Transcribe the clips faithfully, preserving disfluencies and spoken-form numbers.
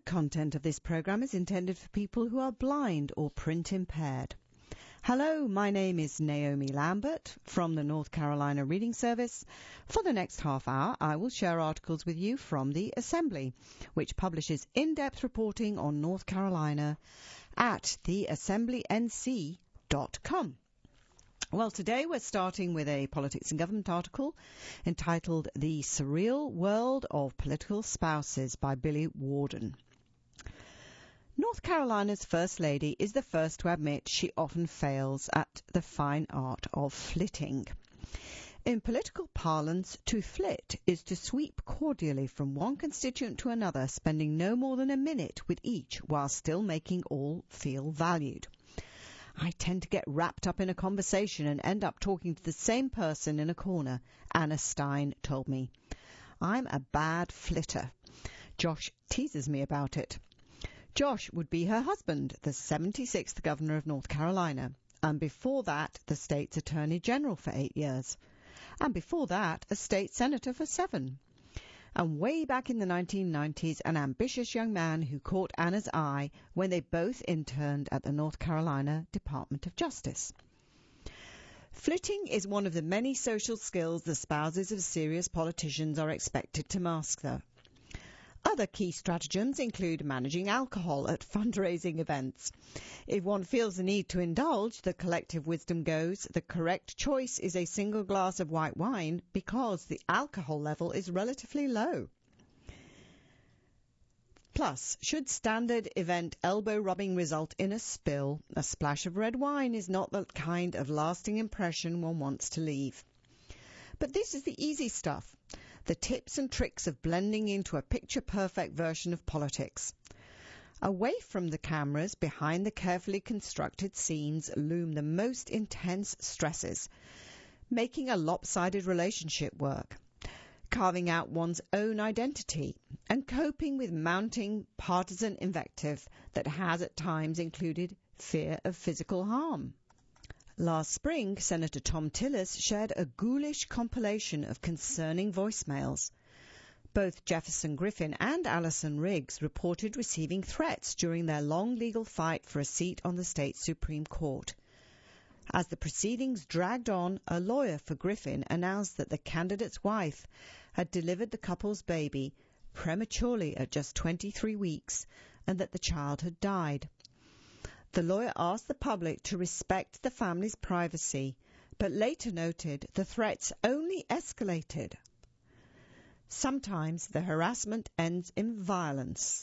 content of this program is intended for people who are blind or print impaired. Hello, my name is Naomi Lambert from the North Carolina Reading Service. For the next half hour, I will share articles with you from the Assembly, which publishes in-depth reporting on North Carolina at the assembly n c dot com. Well, today we're starting with a politics and government article entitled The Surreal World of Political Spouses by Billy Warden. North Carolina's First Lady is the first to admit she often fails at the fine art of flitting. In political parlance, to flit is to sweep cordially from one constituent to another, spending no more than a minute with each while still making all feel valued. I tend to get wrapped up in a conversation and end up talking to the same person in a corner, Anna Stein told me. I'm a bad flitter. Josh teases me about it. Josh would be her husband, the seventy-sixth Governor of North Carolina, and before that the state's Attorney General for eight years, and before that a state senator for seven. And way back in the nineteen nineties, an ambitious young man who caught Anna's eye when they both interned at the North Carolina Department of Justice. Flitting is one of the many social skills the spouses of serious politicians are expected to master. Other key stratagems include managing alcohol at fundraising events. If one feels the need to indulge, the collective wisdom goes, the correct choice is a single glass of white wine because the alcohol level is relatively low. Plus, should standard event elbow rubbing result in a spill, a splash of red wine is not the kind of lasting impression one wants to leave. But this is the easy stuff. The tips and tricks of blending into a picture-perfect version of politics. Away from the cameras, behind the carefully constructed scenes, loom the most intense stresses. Making a lopsided relationship work, carving out one's own identity, and coping with mounting partisan invective that has at times included fear of physical harm. Last spring, Senator Thom Tillis shared a ghoulish compilation of concerning voicemails. Both Jefferson Griffin and Allison Riggs reported receiving threats during their long legal fight for a seat on the state's Supreme Court. As the proceedings dragged on, a lawyer for Griffin announced that the candidate's wife had delivered the couple's baby prematurely at just twenty-three weeks and that the child had died. The lawyer asked the public to respect the family's privacy, but later noted the threats only escalated. Sometimes the harassment ends in violence.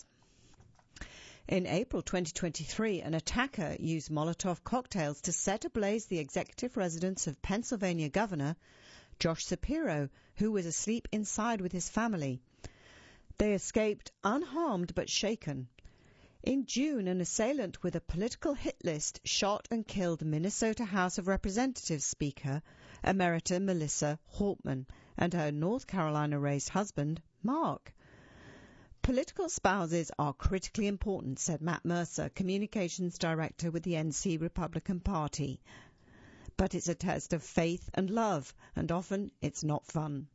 In April twenty twenty-three, an attacker used Molotov cocktails to set ablaze the executive residence of Pennsylvania Governor Josh Shapiro, who was asleep inside with his family. They escaped unharmed but shaken. In June, an assailant with a political hit list shot and killed Minnesota House of Representatives Speaker Emerita Melissa Haltman and her North Carolina-raised husband, Mark. Political spouses are critically important, said Matt Mercer, Communications Director with the N C Republican Party. But it's a test of faith and love, and often it's not fun.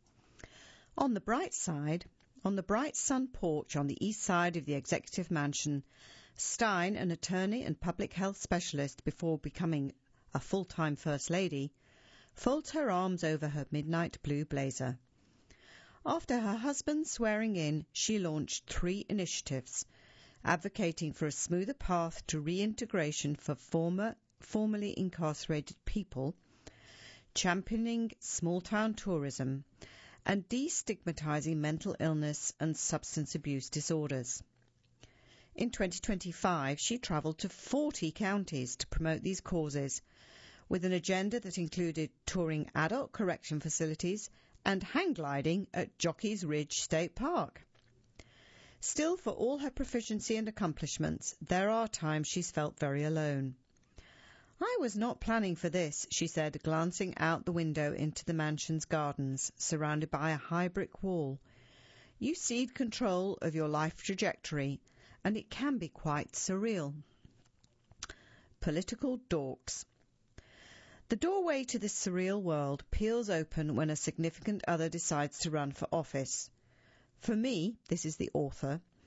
On the bright side, On the bright sun porch on the east side of the executive mansion, Stein, an attorney and public health specialist before becoming a full-time First Lady, folds her arms over her midnight blue blazer. After her husband's swearing in, she launched three initiatives, advocating for a smoother path to reintegration for former, formerly incarcerated people, championing small-town tourism, and destigmatizing mental illness and substance abuse disorders. In twenty twenty-five, she traveled to forty counties to promote these causes, with an agenda that included touring adult correction facilities and hang gliding at Jockey's Ridge State Park. Still, for all her proficiency and accomplishments, there are times she's felt very alone. I was not planning for this, she said, glancing out the window into the mansion's gardens, surrounded by a high brick wall. You cede control of your life trajectory, and it can be quite surreal. Political dorks. The doorway to this surreal world peels open when a significant other decides to run for office. For me, this is the author,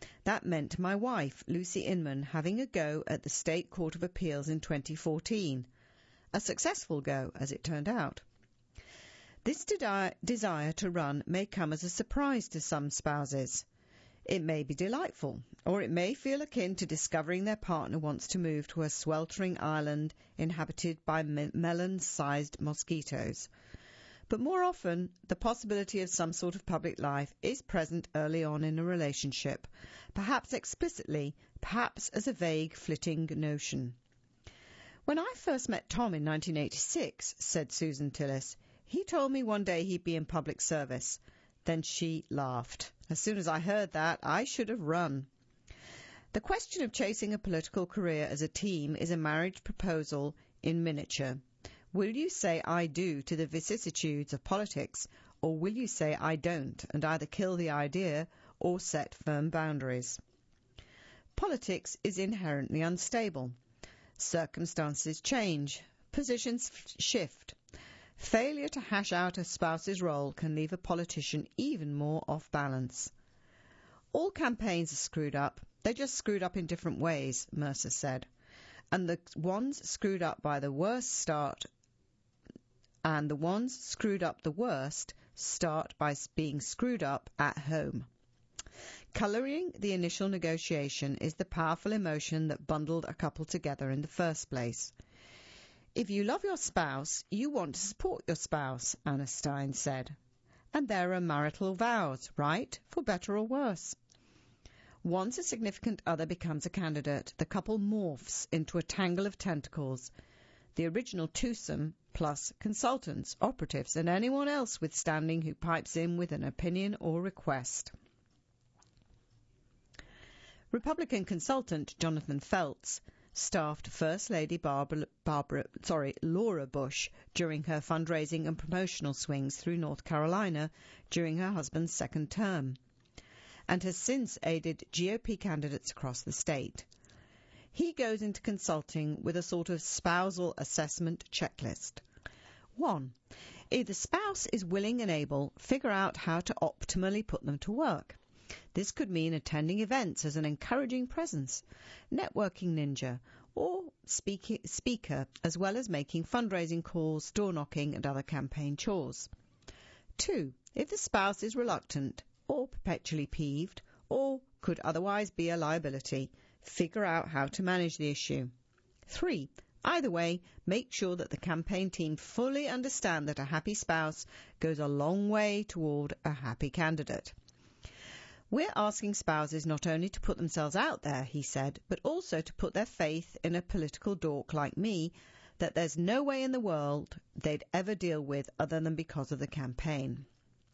That meant my wife, Lucy Inman, having a go at the State Court of Appeals in twenty fourteen. A successful go, as it turned out. This de- desire to run may come as a surprise to some spouses. It may be delightful, or it may feel akin to discovering their partner wants to move to a sweltering island inhabited by me- melon-sized mosquitoes. But more often, the possibility of some sort of public life is present early on in a relationship, perhaps explicitly, perhaps as a vague, flitting notion. When I first met Tom in nineteen eighty-six, said Susan Tillis, he told me one day he'd be in public service. Then she laughed. As soon as I heard that, I should have run. The question of chasing a political career as a team is a marriage proposal in miniature. Will you say I do to the vicissitudes of politics, or will you say I don't and either kill the idea or set firm boundaries? Politics is inherently unstable. Circumstances change. Positions f- shift. Failure to hash out a spouse's role can leave a politician even more off balance. All campaigns are screwed up. They're just screwed up in different ways, Mercer said. And the ones screwed up by the worst start, and the ones screwed up the worst start by being screwed up at home. Colouring the initial negotiation is the powerful emotion that bundled a couple together in the first place. If you love your spouse, you want to support your spouse, Anna Stein said. And there are marital vows, right? For better or worse. Once a significant other becomes a candidate, the couple morphs into a tangle of tentacles. The original twosome plus consultants, operatives, and anyone else with standing who pipes in with an opinion or request. Republican consultant Jonathan Feltz staffed First Lady Barbara, Barbara, sorry, Laura Bush during her fundraising and promotional swings through North Carolina during her husband's second term, and has since aided G O P candidates across the state. He goes into consulting with a sort of spousal assessment checklist. One, if the spouse is willing and able, figure out how to optimally put them to work. This could mean attending events as an encouraging presence, networking ninja, or speak- speaker, as well as making fundraising calls, door knocking, and other campaign chores. Two, if the spouse is reluctant, or perpetually peeved, or could otherwise be a liability, figure out how to manage the issue. Three, either way, make sure that the campaign team fully understand that a happy spouse goes a long way toward a happy candidate. We're asking spouses not only to put themselves out there, he said, but also to put their faith in a political dork like me that there's no way in the world they'd ever deal with other than because of the campaign.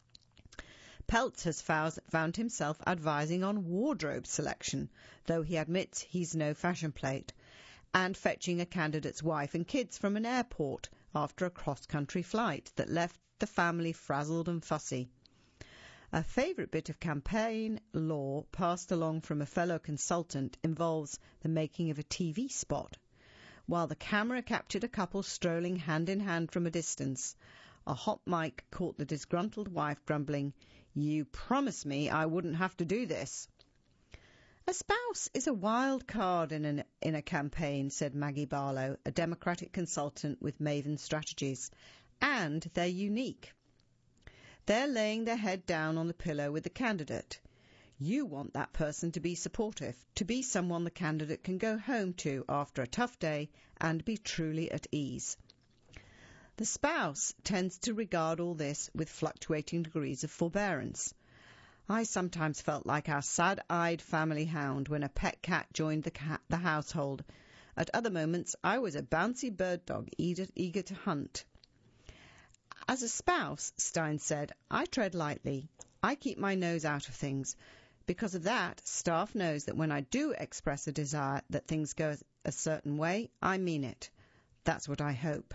Peltz has found himself advising on wardrobe selection, though he admits he's no fashion plate, and fetching a candidate's wife and kids from an airport after a cross-country flight that left the family frazzled and fussy. A favourite bit of campaign law passed along from a fellow consultant involves the making of a T V spot. While the camera captured a couple strolling hand-in-hand from a distance, a hot mic caught the disgruntled wife grumbling, "You promised me I wouldn't have to do this." A spouse is a wild card in, an, in a campaign, said Maggie Barlow, a Democratic consultant with Maven Strategies, and they're unique. They're laying their head down on the pillow with the candidate. You want that person to be supportive, to be someone the candidate can go home to after a tough day and be truly at ease. The spouse tends to regard all this with fluctuating degrees of forbearance. I sometimes felt like our sad-eyed family hound when a pet cat joined the, cat, the household. At other moments, I was a bouncy bird dog eager, eager to hunt. As a spouse, Stein said, I tread lightly. I keep my nose out of things. Because of that, staff knows that when I do express a desire that things go a certain way, I mean it. That's what I hope.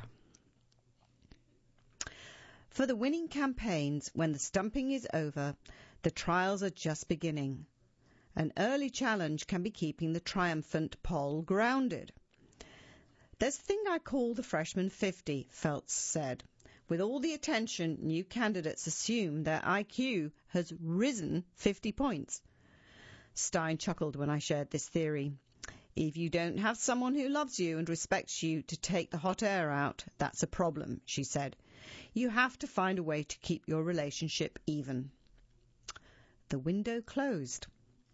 For the winning campaigns, when the stumping is over, the trials are just beginning. An early challenge can be keeping the triumphant poll grounded. There's a thing I call the freshman fifty, Feltz said. With all the attention, new candidates assume their I Q has risen fifty points. Stein chuckled when I shared this theory. If you don't have someone who loves you and respects you to take the hot air out, that's a problem, she said. You have to find a way to keep your relationship even. The window closed.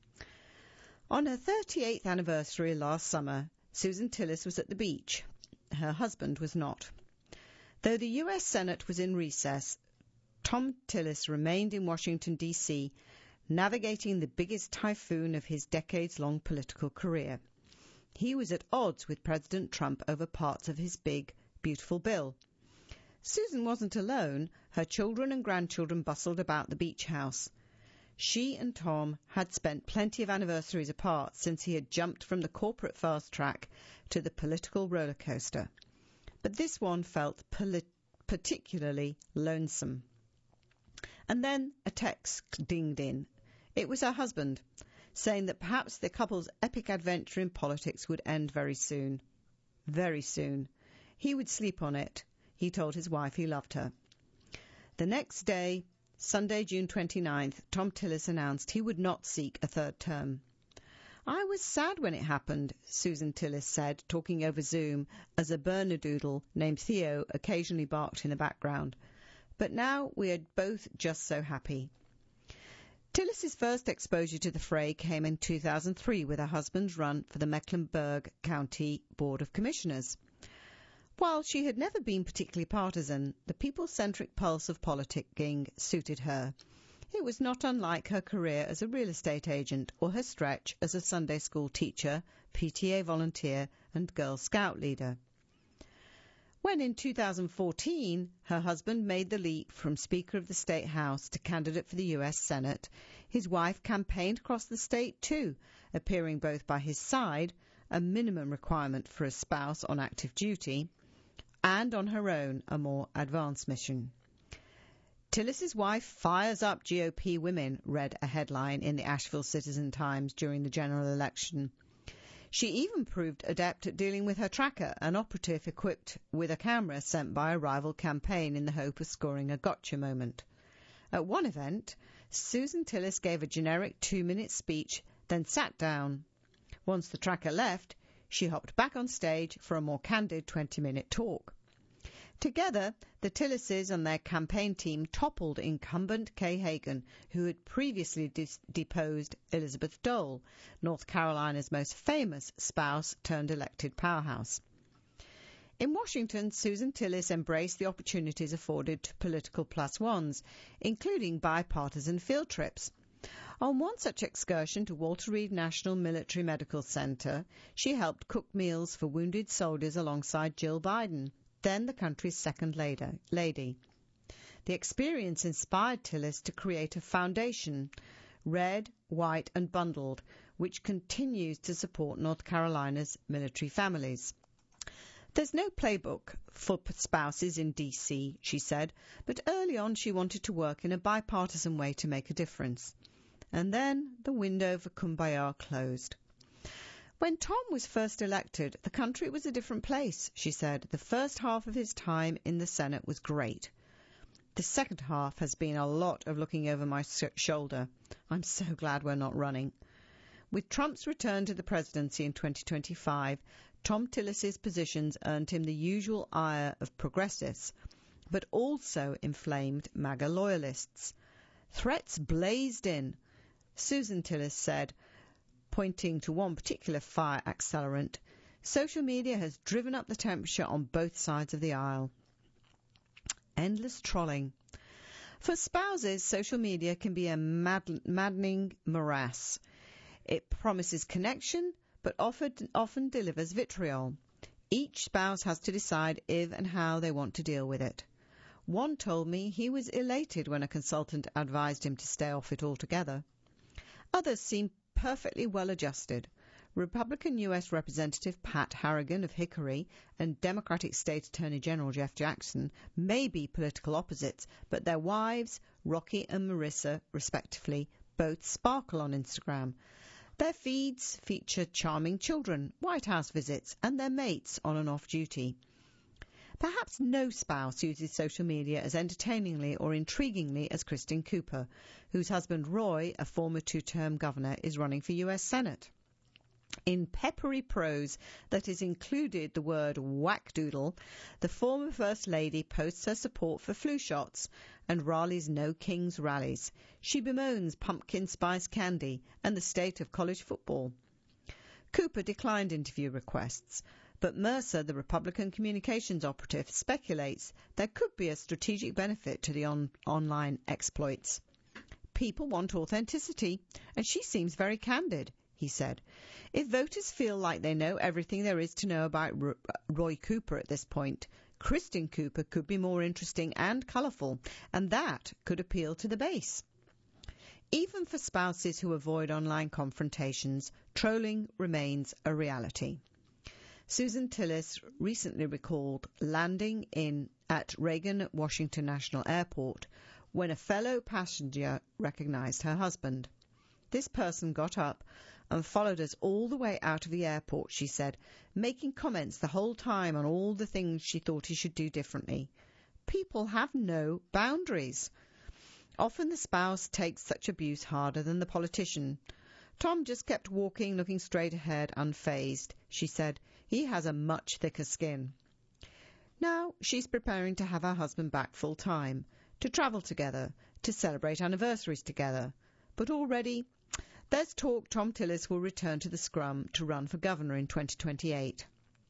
On her thirty-eighth anniversary last summer, Susan Tillis was at the beach. Her husband was not. Though the U S Senate was in recess, Thom Tillis remained in Washington, D C, navigating the biggest typhoon of his decades-long political career. He was at odds with President Trump over parts of his big, beautiful bill. Susan wasn't alone. Her children and grandchildren bustled about the beach house. She and Tom had spent plenty of anniversaries apart since he had jumped from the corporate fast track to the political roller coaster. But this one felt polit- particularly lonesome. And then a text dinged in. It was her husband, saying that perhaps the couple's epic adventure in politics would end very soon. Very soon. He would sleep on it. He told his wife he loved her. The next day, Sunday, June twenty-ninth, Thom Tillis announced he would not seek a third term. I was sad when it happened, Susan Tillis said, talking over Zoom as a Bernedoodle named Theo occasionally barked in the background. But now we are both just so happy. Tillis's first exposure to the fray came in two thousand three with her husband's run for the Mecklenburg County Board of Commissioners. While she had never been particularly partisan, the people-centric pulse of politicking suited her. It was not unlike her career as a real estate agent or her stretch as a Sunday school teacher, P T A volunteer, and Girl Scout leader. When in two thousand fourteen her husband made the leap from Speaker of the State House to candidate for the U S Senate, his wife campaigned across the state too, appearing both by his side, a minimum requirement for a spouse on active duty, and on her own, a more advanced mission. Tillis's wife fires up G O P women, read a headline in the Asheville Citizen-Times during the general election. She even proved adept at dealing with her tracker, an operative equipped with a camera sent by a rival campaign in the hope of scoring a gotcha moment. At one event, Susan Tillis gave a generic two-minute speech, then sat down. Once the tracker left, she hopped back on stage for a more candid twenty-minute talk. Together, the Tillises and their campaign team toppled incumbent Kay Hagan, who had previously dis- deposed Elizabeth Dole, North Carolina's most famous spouse-turned-elected powerhouse. In Washington, Susan Tillis embraced the opportunities afforded to political plus-ones, including bipartisan field trips. On one such excursion to Walter Reed National Military Medical Center, she helped cook meals for wounded soldiers alongside Jill Biden, then the country's second lady. The experience inspired Tillis to create a foundation, Red, White and Bundled, which continues to support North Carolina's military families. There's no playbook for spouses in D C, she said, but early on she wanted to work in a bipartisan way to make a difference. And then the window for Kumbaya closed. When Tom was first elected, the country was a different place, she said. The first half of his time in the Senate was great. The second half has been a lot of looking over my shoulder. I'm so glad we're not running. With Trump's return to the presidency in twenty twenty-five, Thom Tillis's positions earned him the usual ire of progressives, but also inflamed MAGA loyalists. Threats blazed in. Susan Tillis said, pointing to one particular fire accelerant, social media has driven up the temperature on both sides of the aisle. Endless trolling. For spouses, social media can be a mad- maddening morass. It promises connection, but often, often delivers vitriol. Each spouse has to decide if and how they want to deal with it. One told me he was elated when a consultant advised him to stay off it altogether. Others seem perfectly well adjusted. Republican U S Representative Pat Harrigan of Hickory and Democratic State Attorney General Jeff Jackson may be political opposites, but their wives, Rocky and Marissa, respectively, both sparkle on Instagram. Their feeds feature charming children, White House visits, and their mates on and off duty. Perhaps no spouse uses social media as entertainingly or intriguingly as Kristin Cooper, whose husband Roy, a former two-term governor, is running for U S Senate. In peppery prose that has included the word whack-doodle, the former First Lady posts her support for flu shots and rallies No Kings rallies. She bemoans pumpkin spice candy and the state of college football. Cooper declined interview requests, but Mercer, the Republican communications operative, speculates there could be a strategic benefit to the on- online exploits. People want authenticity, and she seems very candid, he said. If voters feel like they know everything there is to know about R- Roy Cooper at this point, Kristin Cooper could be more interesting and colourful, and that could appeal to the base. Even for spouses who avoid online confrontations, trolling remains a reality. Susan Tillis recently recalled landing in at Reagan Washington National Airport when a fellow passenger recognized her husband. This person got up and followed us all the way out of the airport, she said, making comments the whole time on all the things she thought he should do differently. People have no boundaries. Often the spouse takes such abuse harder than the politician. Tom just kept walking, looking straight ahead, unfazed, she said. He has a much thicker skin. Now she's preparing to have her husband back full time, to travel together, to celebrate anniversaries together. But already there's talk Tom Tillis will return to the scrum to run for governor in twenty twenty-eight.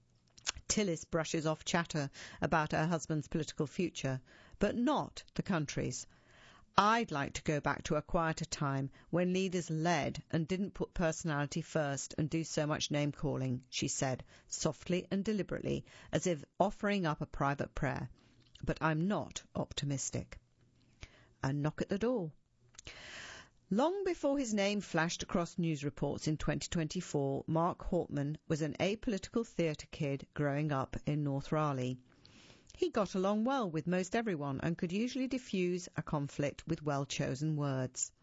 Tillis brushes off chatter about her husband's political future, but not the country's. I'd like to go back to a quieter time when leaders led and didn't put personality first and do so much name-calling, she said, softly and deliberately, as if offering up a private prayer. But I'm not optimistic. A knock at the door. Long before his name flashed across news reports in twenty twenty-four, Mark Hauptman was an apolitical theatre kid growing up in North Raleigh. He got along well with most everyone and could usually diffuse a conflict with well-chosen words.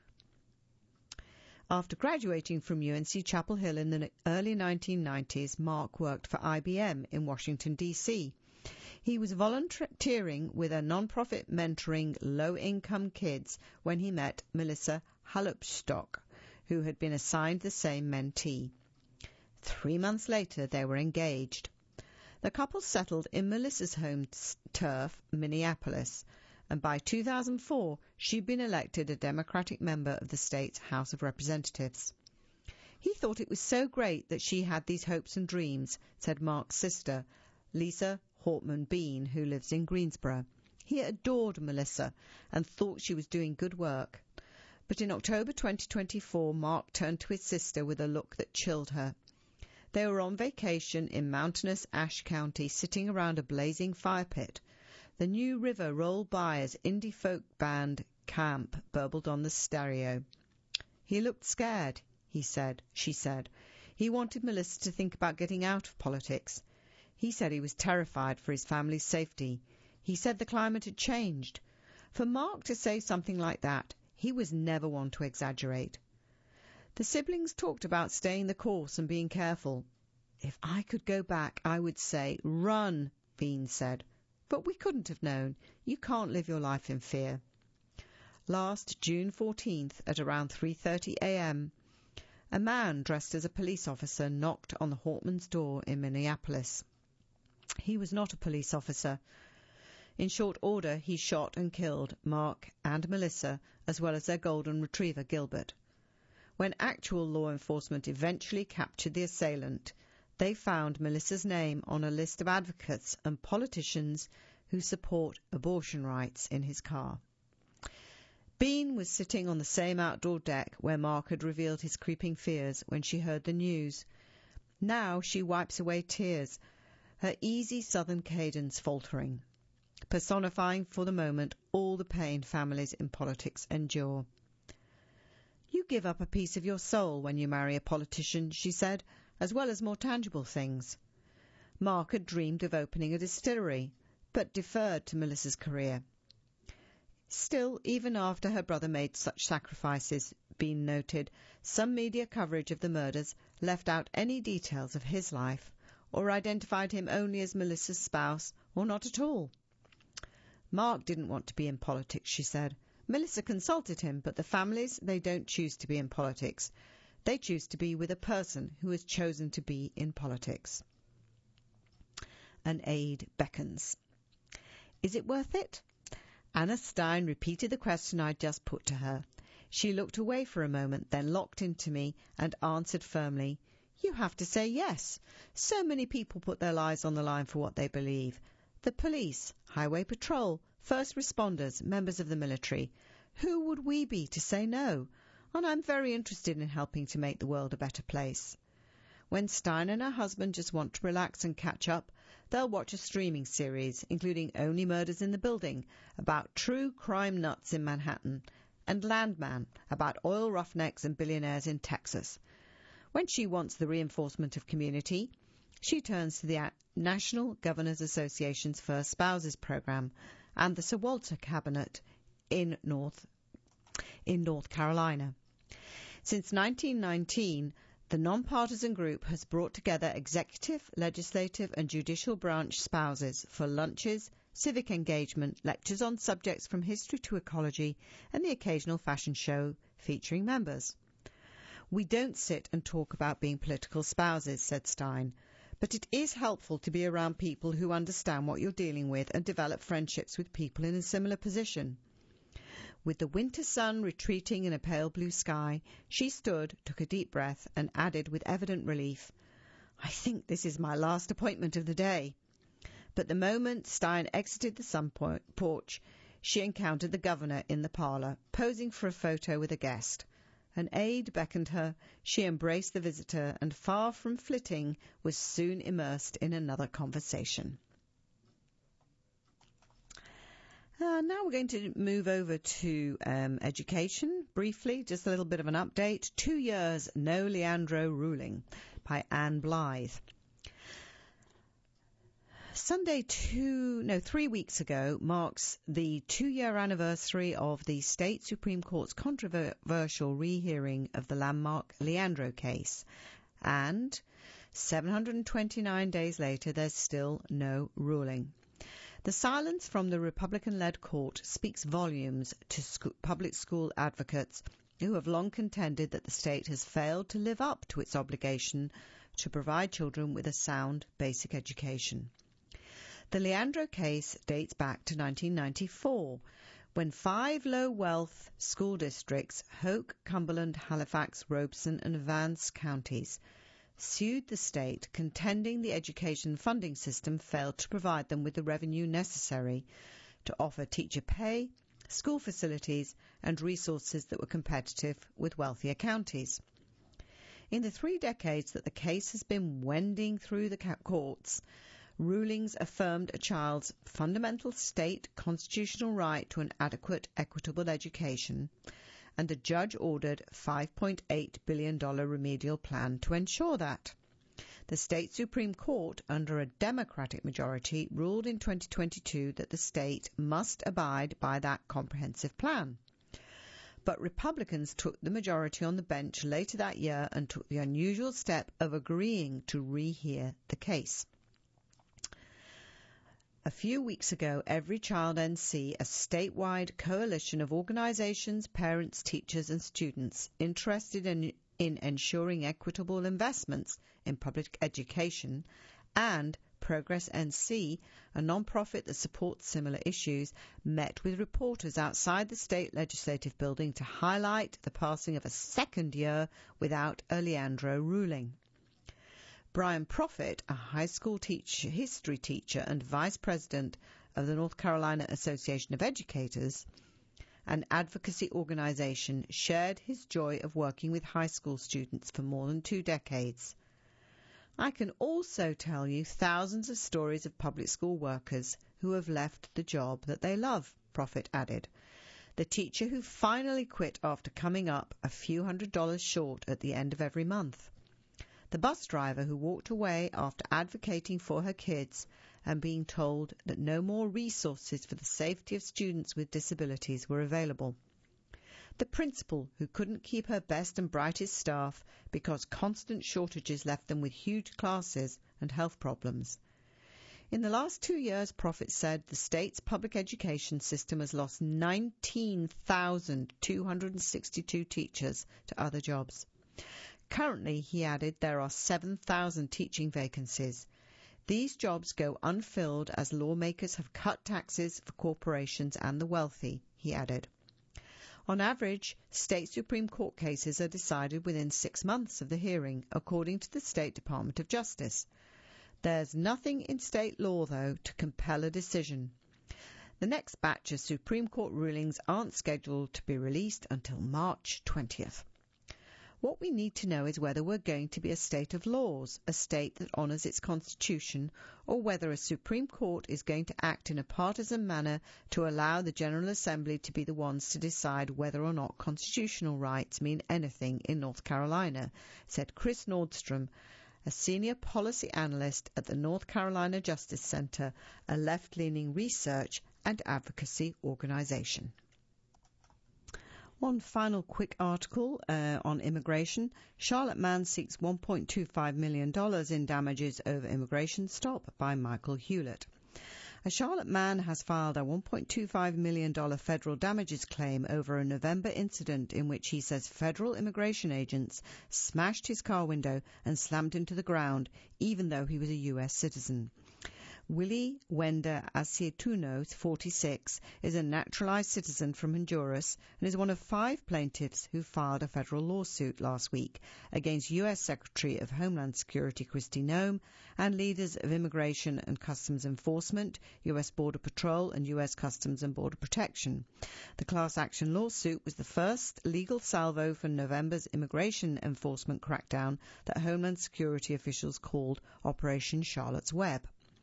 After graduating from U N C Chapel Hill in the early nineteen nineties, Mark worked for I B M in Washington, D C He was volunteering with a non-profit mentoring low-income kids when he met Melissa Halupstock, who had been assigned the same mentee. Three months later, they were engaged. The couple settled in Melissa's home turf, Minneapolis, and by two thousand four, she'd been elected a Democratic member of the state's House of Representatives. He thought it was so great that she had these hopes and dreams, said Mark's sister, Lisa Hauptman Bean, who lives in Greensboro. He adored Melissa and thought she was doing good work. But in October twenty twenty-four, Mark turned to his sister with a look that chilled her. They were on vacation in mountainous Ashe County, sitting around a blazing fire pit. The New River rolled by as indie folk band Camp burbled on the stereo. He looked scared, he said, she said. He wanted Melissa to think about getting out of politics. He said he was terrified for his family's safety. He said the climate had changed. For Mark to say something like that, he was never one to exaggerate. The siblings talked about staying the course and being careful. If I could go back, I would say, run, Bean said. But we couldn't have known. You can't live your life in fear. Last June fourteenth, at around three thirty a.m., a man dressed as a police officer knocked on the Hauptman's door in Minneapolis. He was not a police officer. In short order, he shot and killed Mark and Melissa, as well as their golden retriever, Gilbert. When actual law enforcement eventually captured the assailant, they found Melissa's name on a list of advocates and politicians who support abortion rights in his car. Bean was sitting on the same outdoor deck where Mark had revealed his creeping fears when she heard the news. Now she wipes away tears, her easy southern cadence faltering, personifying for the moment all the pain families in politics endure. You give up a piece of your soul when you marry a politician, she said, as well as more tangible things. Mark had dreamed of opening a distillery, but deferred to Melissa's career. Still, even after her brother made such sacrifices, Bean noted, some media coverage of the murders left out any details of his life, or identified him only as Melissa's spouse or not at all. Mark didn't want to be in politics, she said. Melissa consulted him, but the families, they don't choose to be in politics. They choose to be with a person who has chosen to be in politics. An aide beckons. Is it worth it? Anna Stein repeated the question I'd just put to her. She looked away for a moment, then locked into me and answered firmly, You have to say yes. So many people put their lives on the line for what they believe. The police, highway patrol, first responders, members of the military. Who would we be to say no? And I'm very interested in helping to make the world a better place. When Stein and her husband just want to relax and catch up, they'll watch a streaming series, including Only Murders in the Building, about true crime nuts in Manhattan, and Landman, about oil roughnecks and billionaires in Texas. When she wants the reinforcement of community, she turns to the National Governors Association's First Spouses Program and the Sir Walter Cabinet in North, in North Carolina. Since nineteen nineteen, the nonpartisan group has brought together executive, legislative and judicial branch spouses for lunches, civic engagement, lectures on subjects from history to ecology, and the occasional fashion show featuring members. We don't sit and talk about being political spouses, said Stein, but it is helpful to be around people who understand what you're dealing with and develop friendships with people in a similar position. With the winter sun retreating in a pale blue sky, she stood, took a deep breath, and added with evident relief, I think this is my last appointment of the day. But the moment Stein exited the sun porch, she encountered the governor in the parlour, posing for a photo with a guest. An aide beckoned her, she embraced the visitor, and far from flitting, was soon immersed in another conversation. Uh, now we're going to move over to um, education, briefly, just a little bit of an update. Two years, no Leandro ruling, by Anne Blythe. Sunday, two, no, three weeks ago, marks the two-year anniversary of the State Supreme Court's controversial rehearing of the landmark Leandro case. And seven hundred twenty-nine days later, there's still no ruling. The silence from the Republican-led court speaks volumes to sco- public school advocates who have long contended that the state has failed to live up to its obligation to provide children with a sound basic education. The Leandro case dates back to nineteen ninety-four, when five low-wealth school districts, Hoke, Cumberland, Halifax, Robeson and Vance counties, sued the state, contending the education funding system failed to provide them with the revenue necessary to offer teacher pay, school facilities, and resources that were competitive with wealthier counties. In the three decades that the case has been wending through the courts, rulings affirmed a child's fundamental state constitutional right to an adequate, equitable education, and a judge ordered a five point eight billion dollars remedial plan to ensure that. The state Supreme Court, under a Democratic majority, ruled in twenty twenty-two that the state must abide by that comprehensive plan. But Republicans took the majority on the bench later that year and took the unusual step of agreeing to rehear the case. A few weeks ago, Every Child N C, a statewide coalition of organizations, parents, teachers and students interested in, in ensuring equitable investments in public education, and Progress N C, a non-profit that supports similar issues, met with reporters outside the state legislative building to highlight the passing of a second year without a Leandro ruling. Brian Proffitt, a high school teacher, history teacher and vice president of the North Carolina Association of Educators, an advocacy organization, shared his joy of working with high school students for more than two decades. I can also tell you thousands of stories of public school workers who have left the job that they love, Proffitt added. The teacher who finally quit after coming up a few hundred dollars short at the end of every month. The bus driver who walked away after advocating for her kids and being told that no more resources for the safety of students with disabilities were available. The principal who couldn't keep her best and brightest staff because constant shortages left them with huge classes and health problems. In the last two years, Profit said the state's public education system has lost nineteen thousand two hundred sixty-two teachers to other jobs. Currently, he added, there are seven thousand teaching vacancies. These jobs go unfilled as lawmakers have cut taxes for corporations and the wealthy, he added. On average, state Supreme Court cases are decided within six months of the hearing, according to the State Department of Justice. There's nothing in state law, though, to compel a decision. The next batch of Supreme Court rulings aren't scheduled to be released until March twentieth. What we need to know is whether we're going to be a state of laws, a state that honours its constitution, or whether a Supreme Court is going to act in a partisan manner to allow the General Assembly to be the ones to decide whether or not constitutional rights mean anything in North Carolina, said Chris Nordstrom, a senior policy analyst at the North Carolina Justice Center, a left-leaning research and advocacy organization. One final quick article uh, on immigration. Charlotte man seeks one point two five million dollars in damages over immigration stop by Michael Hewlett. A Charlotte man has filed a one point two five million dollars federal damages claim over a November incident in which he says federal immigration agents smashed his car window and slammed him to the ground, even though he was a U S citizen. Willie Wender Asietuno, forty-six, is a naturalized citizen from Honduras and is one of five plaintiffs who filed a federal lawsuit last week against U S Secretary of Homeland Security Kristi Noem and leaders of Immigration and Customs Enforcement, U S Border Patrol and U S Customs and Border Protection. The class action lawsuit was the first legal salvo for November's immigration enforcement crackdown that Homeland Security officials called Operation Charlotte's Web.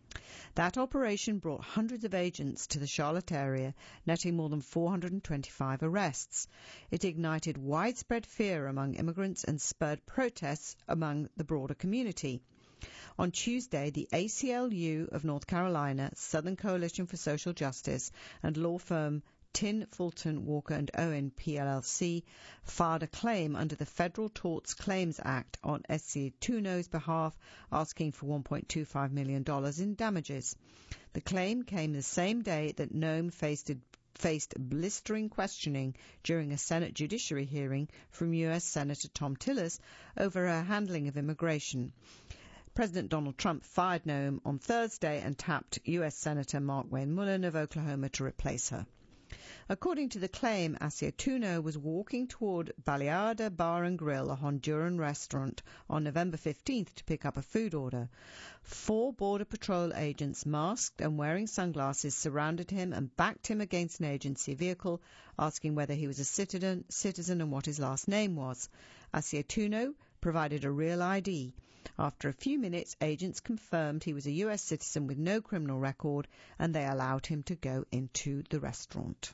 That operation brought hundreds of agents to the Charlotte area, netting more than four hundred twenty-five arrests. It ignited widespread fear among immigrants and spurred protests among the broader community. On Tuesday, the A C L U of North Carolina, Southern Coalition for Social Justice, and law firm Tin, Fulton, Walker and Owen, P L L C, filed a claim under the Federal Torts Claims Act on Asietuno's behalf, asking for one point two five million dollars in damages. The claim came the same day that Noem faced, faced blistering questioning during a Senate Judiciary hearing from U S Senator Thom Tillis over her handling of immigration. President Donald Trump fired Noem on Thursday and tapped U S Senator Mark Wayne Mullen of Oklahoma to replace her. According to the claim, Asietuno was walking toward Baleada Bar and Grill, a Honduran restaurant, on November fifteenth to pick up a food order. Four Border Patrol agents masked and wearing sunglasses surrounded him and backed him against an agency vehicle, asking whether he was a citizen, citizen and what his last name was. Asietuno provided a real I D. After a few minutes, agents confirmed he was a U S citizen with no criminal record, and they allowed him to go into the restaurant.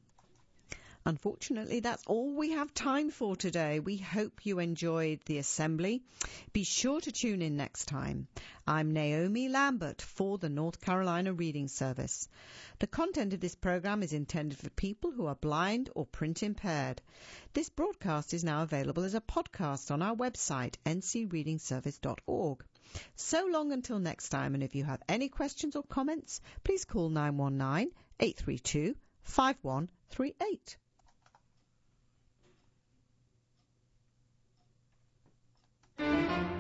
Unfortunately, that's all we have time for today. We hope you enjoyed the assembly. Be sure to tune in next time. I'm Naomi Lambert for the North Carolina Reading Service. The content of this program is intended for people who are blind or print impaired. This broadcast is now available as a podcast on our website, n c reading service dot org. So long until next time, and if you have any questions or comments, please call nine one nine, eight three two, five one three eight. Thank you.